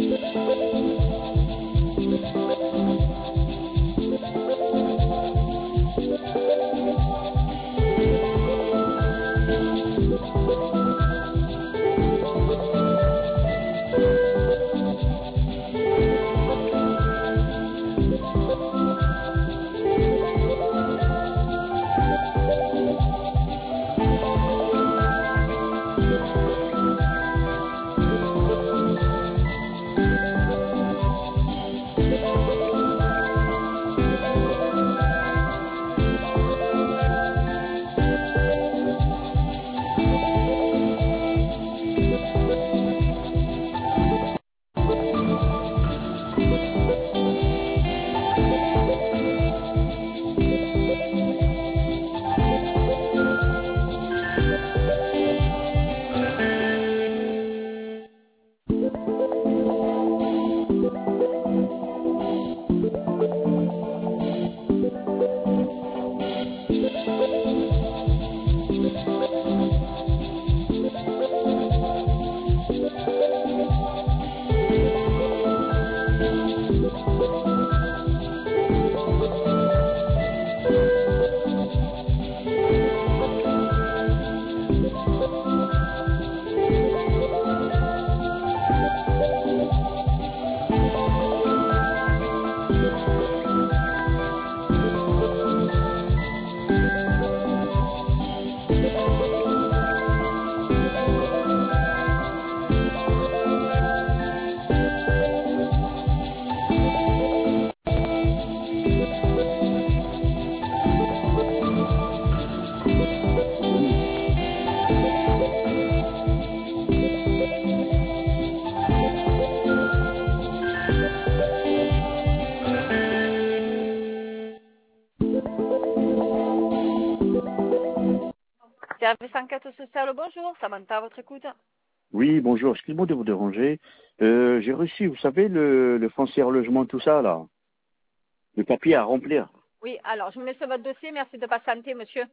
Service enquête sociale, bonjour, Samantha, à votre écoute. Oui, bonjour, excusez-moi de vous déranger. J'ai reçu, vous savez, le foncier logement, tout ça, là. Le papier à remplir. Oui, alors, je me mets sur votre dossier, merci de patienter, monsieur.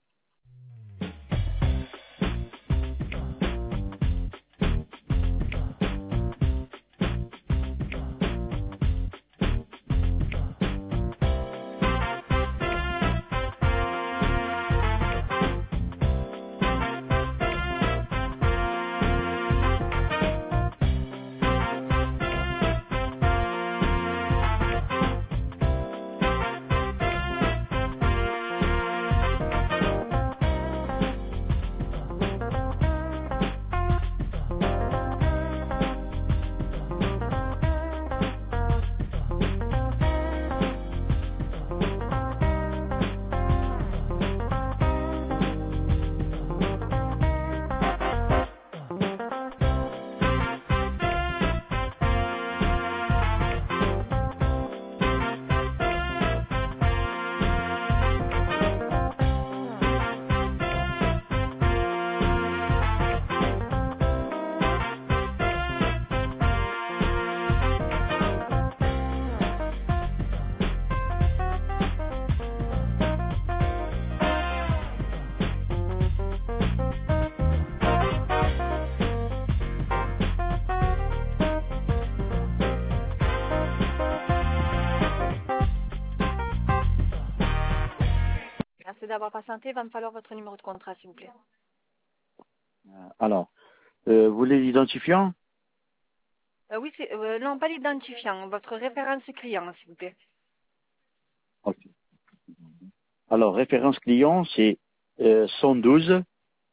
Merci d'avoir patienté, il va me falloir votre numéro de contrat, s'il vous plaît. Alors, vous voulez l'identifiant? Oui, non, pas l'identifiant, votre référence client, s'il vous plaît. Ok. Alors, référence client, c'est 112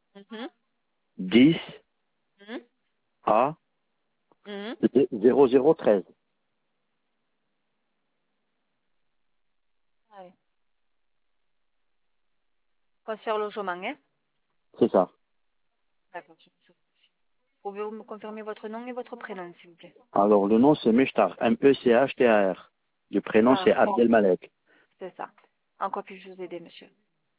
10 Mhm. A Mhm. 0013. Allez. Concierge logement, hein? C'est ça. D'accord. Pouvez-vous me confirmer votre nom et votre prénom, s'il vous plaît? Alors, le nom, c'est Mechtar, M-E-C-H-T-A-R. Le prénom, c'est Parfait. Abdelmalek. C'est ça. En quoi puis-je vous aider, monsieur?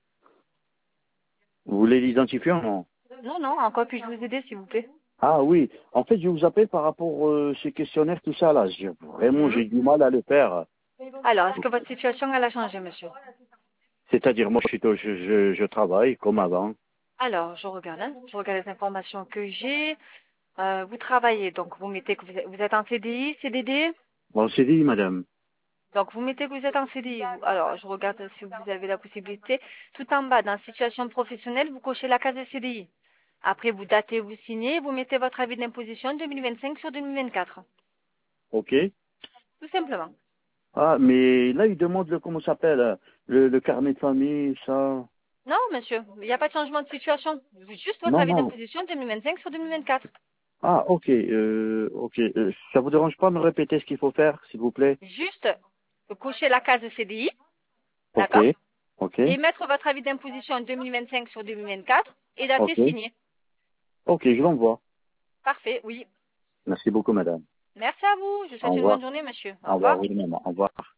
Vous voulez l'identifiant, non? Non, non, en quoi puis-je vous aider, s'il vous plaît? Ah oui, en fait, je vous appelle par rapport à ces questionnaires, tout ça, là. Vraiment, j'ai du mal à le faire. Alors, est-ce que votre situation, elle a changé, monsieur? C'est-à-dire, moi, je travaille comme avant. Alors, je regarde les informations que j'ai. Vous travaillez, donc vous mettez que vous êtes en CDI, CDD. Bon, c'est dit, madame. Donc vous mettez que vous êtes en CDI. Alors je regarde si vous avez la possibilité. Tout en bas, dans situation professionnelle, vous cochez la case CDI. Après, vous datez, vous signez, vous mettez votre avis d'imposition 2025 sur 2024. OK. Tout simplement. Ah, mais là, il demande comment ça s'appelle, le carnet de famille, ça. Non, monsieur, il n'y a pas de changement de situation. Juste votre Non, avis non. d'imposition 2025 sur 2024. Ah, OK. OK. Ça vous dérange pas de me répéter ce qu'il faut faire, s'il vous plaît? Juste cocher la case CDI, OK. d'accord? OK. Et mettre votre avis d'imposition 2025 sur 2024 et dater OK. signé. OK, je l'envoie. Parfait, oui. Merci beaucoup, madame. Merci à vous. Je vous Au souhaite une revoir. bonne journée, monsieur. Au Au revoir, revoir. oui, maman. Au revoir.